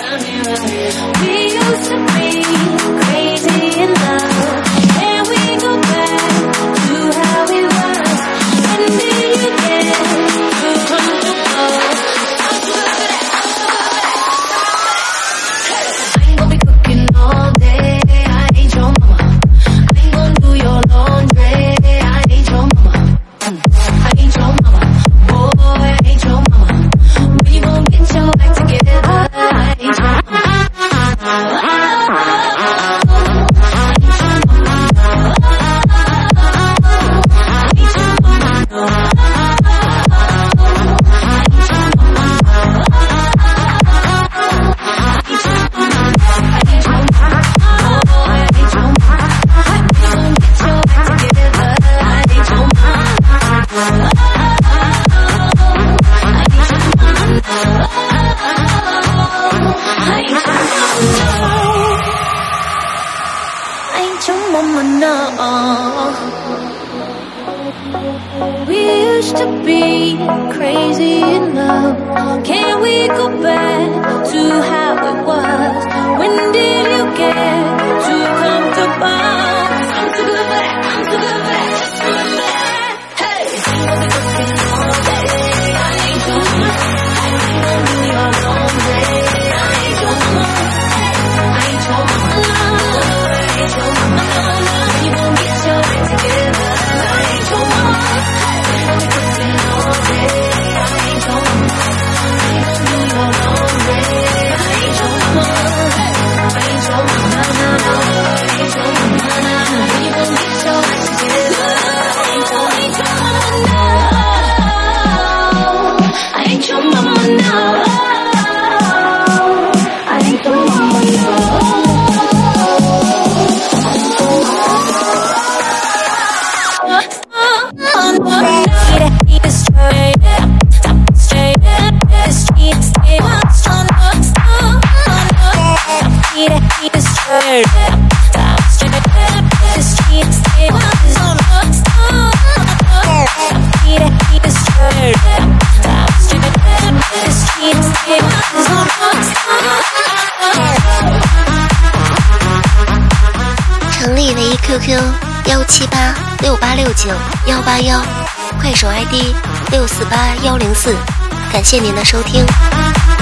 We used to be crazy in love. Can we go back to how it was? When did you get too comfortable? I'm too good for that, I'm too good for that, just remember that. Hey, I'll be cooking all day. I ain't your mama. I ain't gonna do your laundry. I ain't your mama. I ain't your mama. I ain't your mama. You won't get your act together. I ain't your mama. I'll be cooking all day. I ain't your mama. I ain't gonna do your laundry. I ain't your mama. I ain't your mama. I ain't your mama. You won't get your act together. I ain't your mama. I ain't your mama now. I ain't your mama now. 成立唯一 QQ17868691881，快手 ID 648104，感谢您的收听。